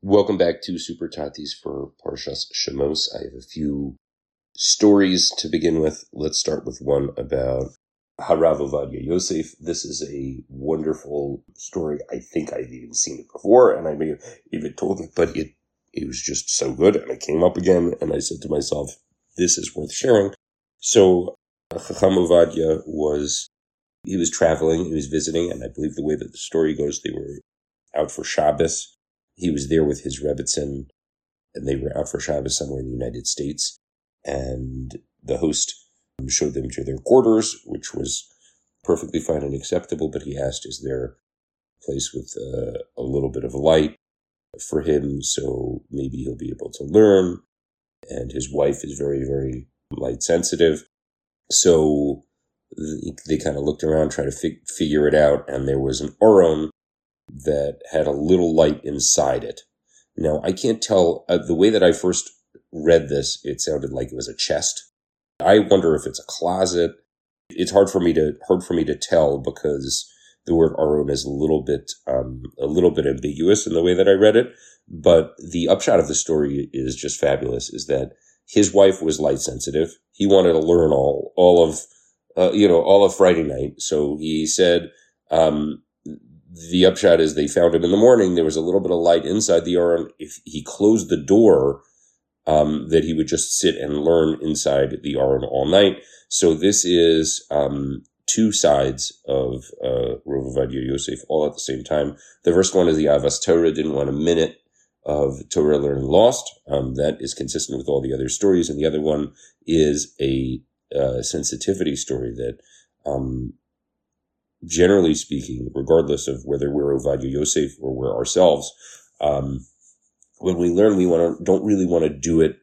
Welcome back to Super Tatis for Parshas Shemos. I have a few stories to begin with. Let's start with one about Harav Ovadia Yosef. This is a wonderful story. I think I've even seen it before, and I may have even told it, but it was just so good, and it came up again, and I said to myself, this is worth sharing. So Chacham Ovadia was traveling, he was visiting, and I believe the way that the story goes, they were out for Shabbos. He was there with his Rebbetzin, and they were out for Shabbos somewhere in the United States. And the host showed them to their quarters, which was perfectly fine and acceptable. But he asked, is there a place with a little bit of light for him so maybe he'll be able to learn? And his wife is very, very light sensitive. So they kind of looked around, tried to figure it out. And there was an Aron that had a little light inside it. Now, I can't tell, the way that I first read this, it sounded like it was a chest. I wonder if it's a closet. It's hard for me to tell because the word Aron is a little bit ambiguous in the way that I read it. But the upshot of the story is just fabulous, is that his wife was light sensitive. He wanted to learn all of Friday night. So he said, the upshot is they found him in the morning. There was a little bit of light inside the Aron. If he closed the door, that he would just sit and learn inside the Aron all night. So this is two sides of Rav Ovadia Yosef all at the same time. The first one is the Avas Torah, didn't want a minute of Torah learning lost. That is consistent with all the other stories. And the other one is a sensitivity story that generally speaking, regardless of whether we're Ovadia Yosef or we're ourselves, when we learn, don't really want to do it,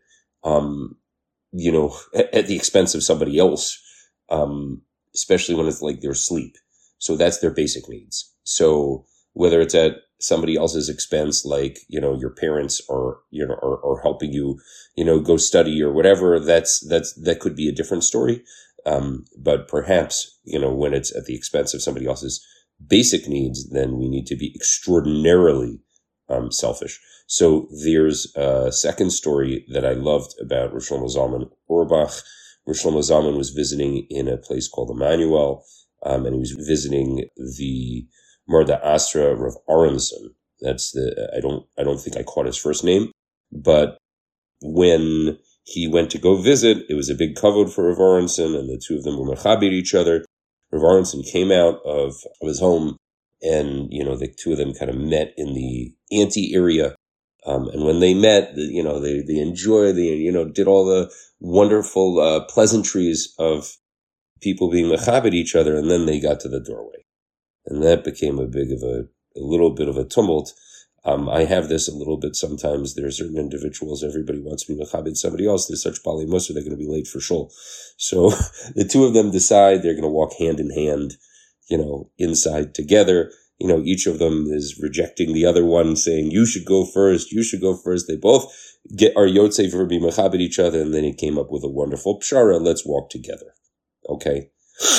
at the expense of somebody else, especially when it's like their sleep. So that's their basic needs. So whether it's at somebody else's expense, like, your parents are helping you, go study or whatever, that could be a different story. But perhaps, when it's at the expense of somebody else's basic needs, then we need to be extraordinarily selfish. So there's a second story that I loved about Rosh Shlomo Zalman Auerbach. Rosh Shlomo Zalman was visiting in a place called Emmanuel, and he was visiting the Marda Asra Rav Aronson. That's I don't think I caught his first name, but when he went to go visit, it was a big kavod for Rav Aronson, and the two of them were mechaber each other. Rav Aronson came out of his home, and, the two of them kind of met in the ante area. And when they met, they enjoyed, did all the wonderful pleasantries of people being mechaber each other, and then they got to the doorway. And that became a little bit of a tumult. I have this a little bit sometimes. There are certain individuals, everybody wants to be mechabed somebody else. They're such bali musar, they're going to be late for shul. So the two of them decide they're going to walk hand in hand, inside together. Each of them is rejecting the other one, saying, you should go first. They both are yotzei for being mechabed each other. And then he came up with a wonderful pshara. Let's walk together. Okay.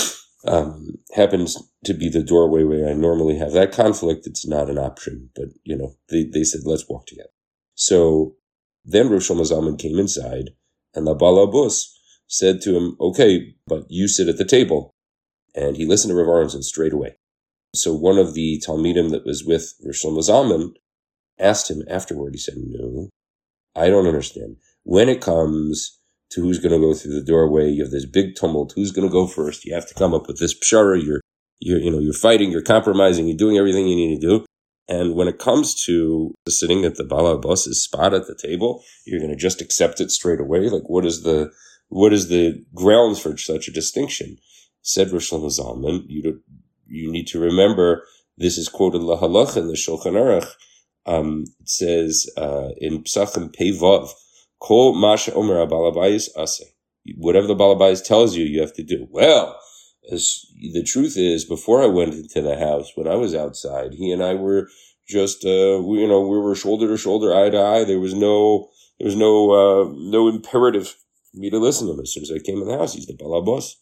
Happens to be the doorway where I normally have that conflict. It's not an option, but they said, let's walk together. So then Rosh Shlomo Zalman came inside, and the balabus said to him, okay, but you sit at the table. And he listened to Rav Aronson straight away. So one of the Talmidim that was with Rosh Shlomo Zalman asked him afterward, he said, no, I don't understand. When it comes to who's going to go through the doorway, you have this big tumult, who's going to go first? You have to come up with this pshara, you're fighting, you're compromising, you're doing everything you need to do. And when it comes to sitting at the balabas's spot at the table, you're going to just accept it straight away. Like, what is the grounds for such a distinction? Said Rosh Shlomo Zalman, you need to remember, this is quoted lahalach in the Shulchan Aruch. It says, in Psachim Pei Vav, Kol masha omer abalabayis aseh. Whatever the balabayis tells you, you have to do. Well, the truth is, before I went into the house, when I was outside, he and I were just, we were shoulder to shoulder, eye to eye. There was no imperative for me to listen to him. As soon as I came in the house, he's the balabas.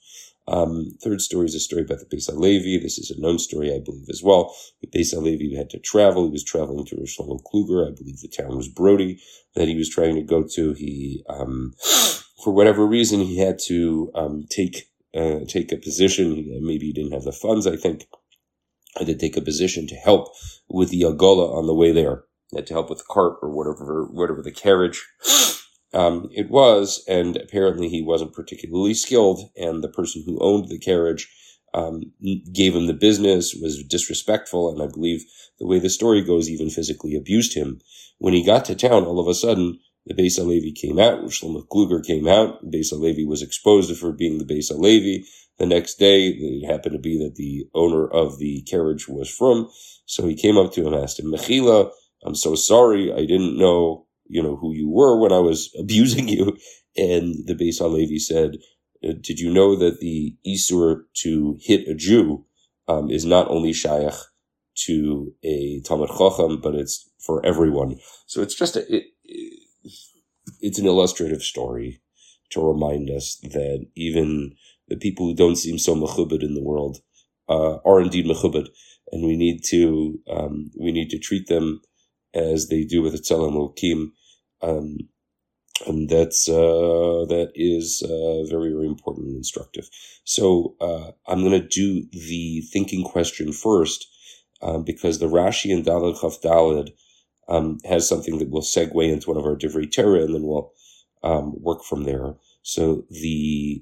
Third story is a story about the Beis HaLevi. This is a known story, I believe, as well. The Beis HaLevi had to travel. He was traveling to Shlomo Kluger. I believe the town was Brody that he was trying to go to. He, for whatever reason, he had to take a position. Maybe he didn't have the funds, I think. Had to take a position to help with the Agola on the way there. He had to help with the cart or whatever the carriage it was, and apparently he wasn't particularly skilled, and the person who owned the carriage gave him the business, was disrespectful, and I believe the way the story goes, even physically abused him. When he got to town, all of a sudden, the Beis HaLevi came out, Shlomo Kluger came out, Beis HaLevi was exposed for being the Beis HaLevi. The next day, it happened to be that the owner of the carriage was from, so he came up to him and asked him, Mechila, I'm so sorry, I didn't know who you were when I was abusing you. And the Beis HaLevi said, did you know that the Isur to hit a Jew is not only shayach to a Talmid Chacham, but it's for everyone. So it's just it's an illustrative story to remind us that even the people who don't seem so mechubed in the world are indeed mechubed, and we need to treat them as they do with the Tzelem Elokim, and that is very, very important and instructive. So I'm going to do the thinking question first, because the Rashi in Daled Chaf Daled has something that will segue into one of our Divrei Torah, and then we'll work from there. So the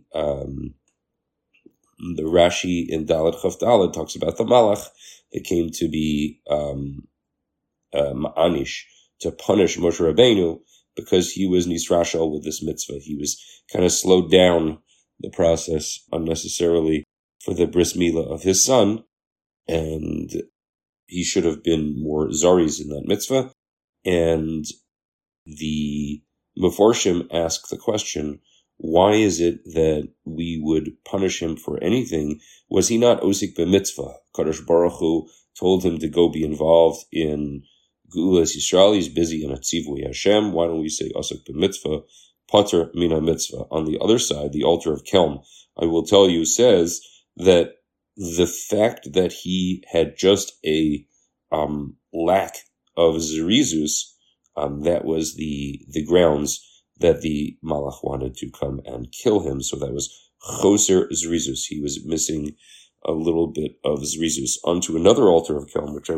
Rashi in Daled Chaf Daled talks about the Malach that came to be Ma'anish, to punish Moshe Rabbeinu because he was nisrashal with this mitzvah. He was kind of slowed down the process unnecessarily for the bris milah of his son, and he should have been more zaris in that mitzvah. And the Meforshim ask the question, why is it that we would punish him for anything? Was he not osik b'mitzvah? Kadosh Baruch Hu told him to go be involved in Geulas Yisrael. He's busy in Atzivui Hashem. Why don't we say osik b'mitzvah, pater mina mitzvah? On the other side, the altar of Kelm, I will tell you, says that the fact that he had just a lack of zerizus, that was the grounds that the Malach wanted to come and kill him. So that was choser zerizus. He was missing a little bit of zerizus. Onto another altar of Kelm, which I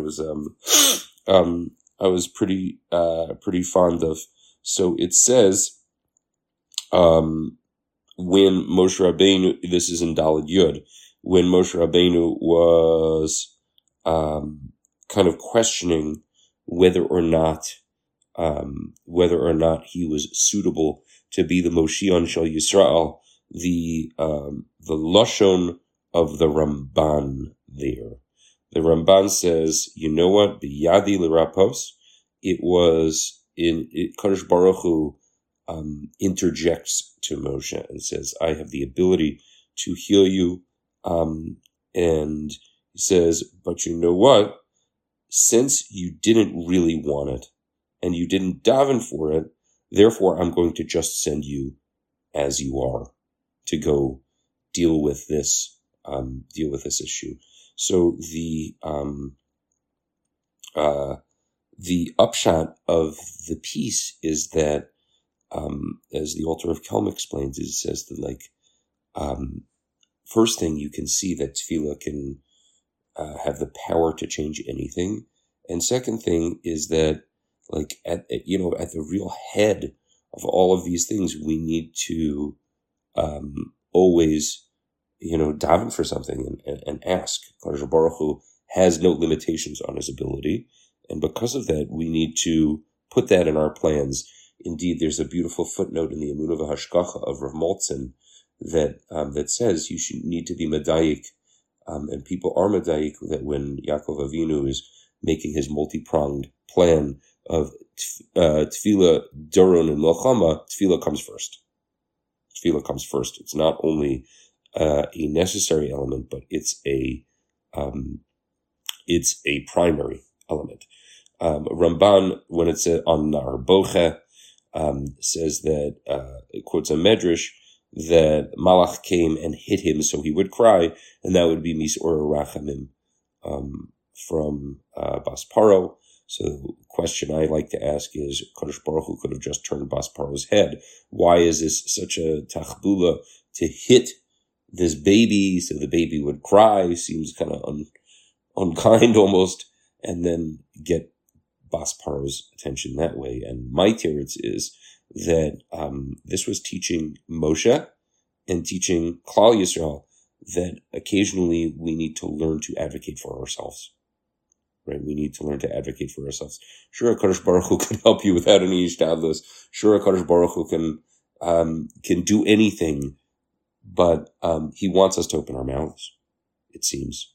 was pretty fond of. So it says, when Moshe Rabbeinu, this is in Daled Yud, when Moshe Rabbeinu was kind of questioning whether or not he was suitable to be the Moshiach Shel Yisrael, the lashon of the Ramban there. The Ramban says, you know what? B'yadi l'rapos. It was Kadosh Baruch Hu interjects to Moshe and says, I have the ability to heal you. And he says, but you know what? Since you didn't really want it and you didn't daven for it, therefore I'm going to just send you as you are to go deal with this issue. So the upshot of the piece is that, as the altar of Kelm explains, it says that first thing you can see that tefillah can have the power to change anything, and second thing is that at the real head of all of these things, we need to always daven for something and ask. Kadosh Baruch Hu has no limitations on his ability, and because of that, we need to put that in our plans. Indeed, there's a beautiful footnote in the Emunah V'Hashgacha of Rav Maltzin that says you should need to be medayik, and people are medayik, that when Yaakov Avinu is making his multi-pronged plan of tefillah, doron, and milchama, tefillah comes first. Tefillah comes first. It's not only a necessary element, but it's a primary element. Ramban, when it's on Nar Boche, says that, it quotes a medrash, that Malach came and hit him so he would cry, and that would be Misor Rachamim from Bas Paro. So the question I like to ask is, Kadosh Baruch Hu could have just turned Bas Paro's head. Why is this such a tachbula to hit this baby so the baby would cry? Seems kind of unkind almost, and then get Bas Paro's attention that way. And my teretz is that this was teaching Moshe and teaching Klal Yisrael that occasionally we need to learn to advocate for ourselves. Right? We need to learn to advocate for ourselves. Sure, HaKadosh Baruch Hu can help you without any ishtadlus. Sure, HaKadosh Baruch Hu can do anything, but he wants us to open our mouths, it seems.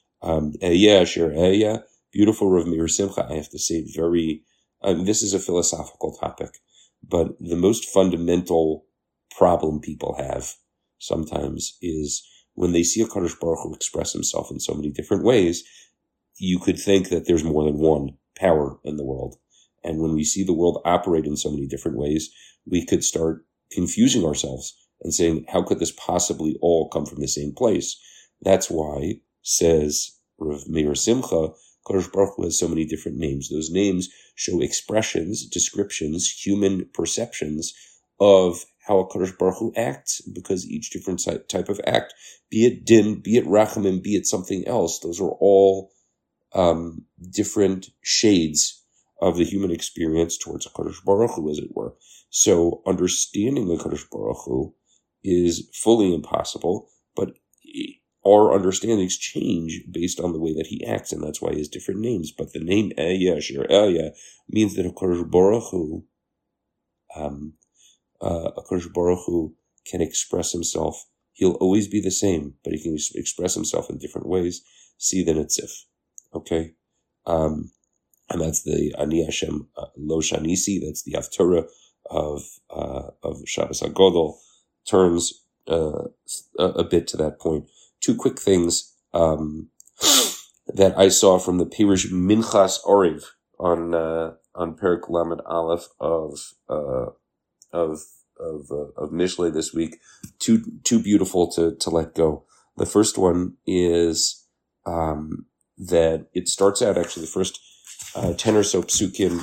Beautiful Rav Meir Simcha, I have to say, this is a philosophical topic, but the most fundamental problem people have sometimes is when they see HaKadosh Baruch Hu express himself in so many different ways, you could think that there's more than one power in the world. And when we see the world operate in so many different ways, we could start confusing ourselves and saying, how could this possibly all come from the same place? That's why, says Rav Meir Simcha, Kadosh Baruch Hu has so many different names. Those names show expressions, descriptions, human perceptions of how a Kadosh Baruch Hu acts, because each different type of act, be it din, be it rachamim, be it something else, those are all different shades of the human experience towards a Kadosh Baruch Hu, as it were. So understanding the Kadosh Baruch Hu is fully impossible, but our understandings change based on the way that he acts, and that's why he has different names. But the name Ehyeh, Shir Ehyeh, means that a Kadosh Baruch Hu can express himself. He'll always be the same, but he can express himself in different ways. See the Nitzif. Okay? And that's the Ani Hashem Lo Shanisi, that's the Haftarah of Shabbos HaGodol, turns a bit to that point. Two quick things that I saw from the Pirush Minchas Oriv on Perek Lamed Aleph of Mishlei this week. Too beautiful to let go. The first one is that it starts out, actually the first 10 or so psukim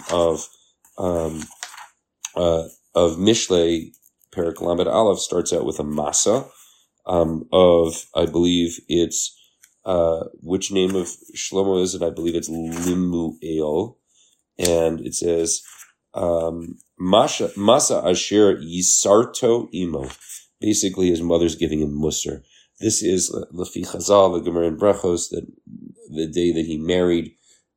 of Mishlei, Perek Lamed Aleph, starts out with a masa of, I believe it's, which name of Shlomo is it? I believe it's Limuel. And it says, Masa Asher Yisarto Imo. Basically, his mother's giving him Musar. This is Lefi Chazal, the Gemara in Brachos, that the day that he married,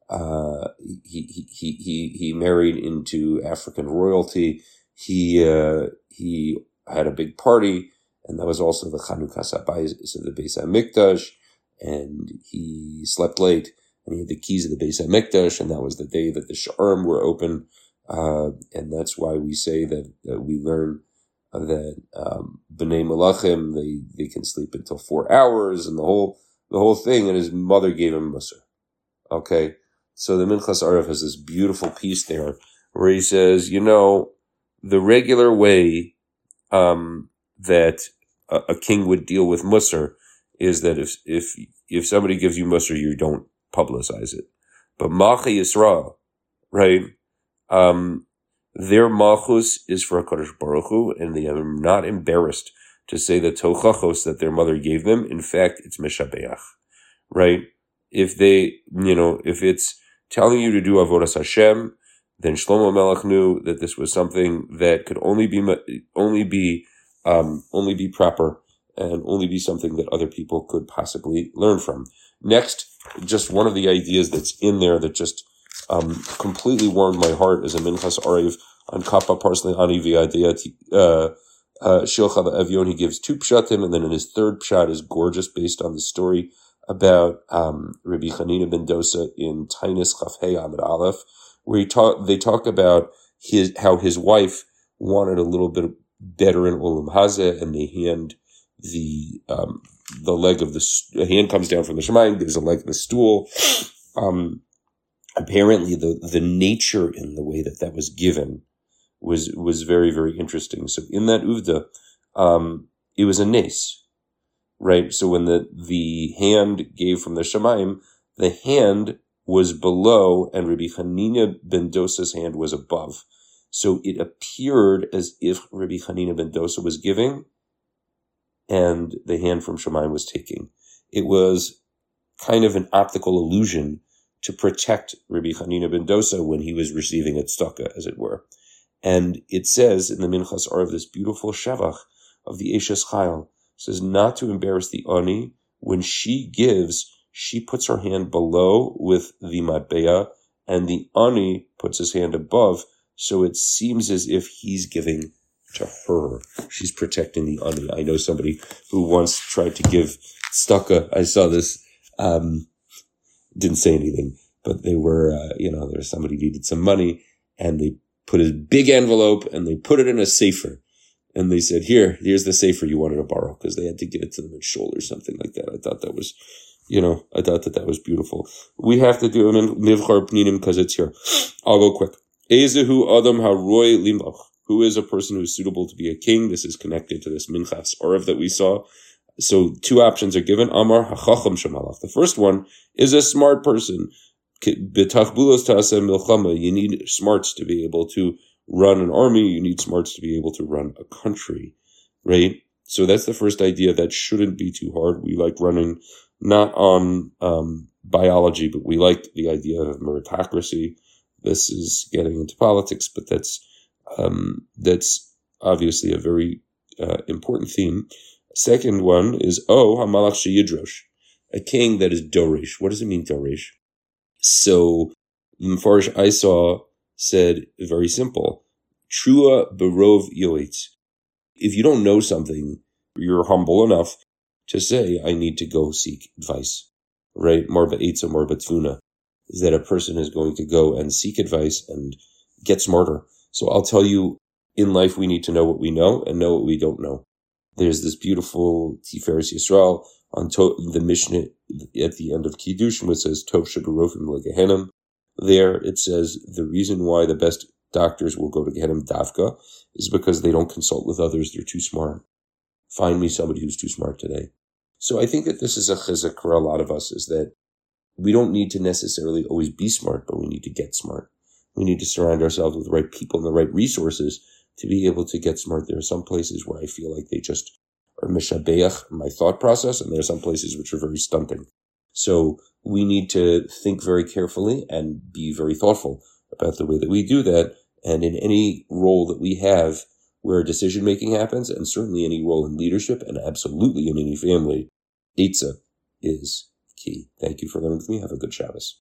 he married into African royalty. He had a big party, and that was also the Chanukas HaBayis of the Beis HaMikdash, and he slept late, and he had the keys of the Beis HaMikdash, and that was the day that the Sha'arim were open, and that's why we say that we learn that B'nai Malachim, they can sleep until 4 hours, and the whole thing, and his mother gave him Musar. Okay, so the Minchas Oriv has this beautiful piece there, where he says, the regular way that a king would deal with Musar is that if somebody gives you Musar, you don't publicize it. But Malchei Yisrael, right? Their Malchus is for HaKadosh Baruch Hu, and they are not embarrassed to say the Tochachos that their mother gave them. In fact, it's Meshabeach, right? If if it's telling you to do Avodas Hashem, then Shlomo Melech knew that this was something that could only be proper and only be something that other people could possibly learn from. Next, just one of the ideas that's in there that just completely warmed my heart is a Minchas Oriv on Kappa Parsley Ani V'Adiyat Shilcha Evyon. He gives 2 pshatim, and then in his third pshat is gorgeous, based on the story about Rabbi Chanina ben Dosa in Tainis Chafhei Amid Aleph, where they talk about how his wife wanted a little bit better in Olam Hazeh, and they hand the leg of a hand comes down from the Shemayim, gives a leg of the stool. Apparently the nature in the way that was given was very, very interesting. So in that Uvda, it was a nes, right? So when the hand gave from the Shamayim, the hand was below and Rabbi Hanina ben Dosa's hand was above. So it appeared as if Rabbi Hanina ben Dosa was giving and the hand from Shamayim was taking. It was kind of an optical illusion to protect Rabbi Hanina ben Dosa when he was receiving a tzedakah, as it were. And it says in the Minchas Arv, this beautiful shevach of the Eshes Chayil, says not to embarrass the ani. When she gives, she puts her hand below with the matbeah, and the ani puts his hand above, so it seems as if he's giving to her. She's protecting the ani. I know somebody who once tried to give tzedakah. I saw this, didn't say anything, but they were, there was somebody needed some money, and they put a big envelope, and they put it in a sefer. And they said, here's the sefer you wanted to borrow, because they had to give it to them in shul or something like that. I thought that was, that was beautiful. We have to do Nivchar Pninim because it's here. I'll go quick. Ezehu Adam HaRoy Limach. Who is a person who's suitable to be a king? This is connected to this Minchas Orav that we saw. So 2 options are given. Amar HaChacham Shemalach. The first one is a smart person. B'tachbulos ta'aseh milchama. You need smarts to be able to run an army. You need smarts to be able to run a country, right? So that's the first idea. That shouldn't be too hard. We like running not on biology, but we like the idea of meritocracy. This is getting into politics, but that's obviously a very important theme. Second one is hamalach sheyidrosh, a king that is dorish. What does it mean, dorish? So the Mefarish I saw said very simple: trua berov yoetz. If you don't know something, you're humble enough to say, I need to go seek advice, right? Marba etza, marba tfuna, is that a person is going to go and seek advice and get smarter. So I'll tell you, in life we need to know what we know and know what we don't know. There's this beautiful Tiferes Yisrael on the Mishnah at the end of Kiddushin, which says, Tov sheberofim legehenim. There it says the reason why the best doctors will go to Gehenim Davka is because they don't consult with others. They're too smart. Find me somebody who's too smart today. So I think that this is a chizuk for a lot of us, is that we don't need to necessarily always be smart, but we need to get smart. We need to surround ourselves with the right people and the right resources to be able to get smart. There are some places where I feel like they just are mishabeach my thought process, and there are some places which are very stunting. So we need to think very carefully and be very thoughtful about the way that we do that. And in any role that we have where decision-making happens, and certainly any role in leadership, and absolutely in any family, Eitzah is key. Thank you for learning with me. Have a good Shabbos.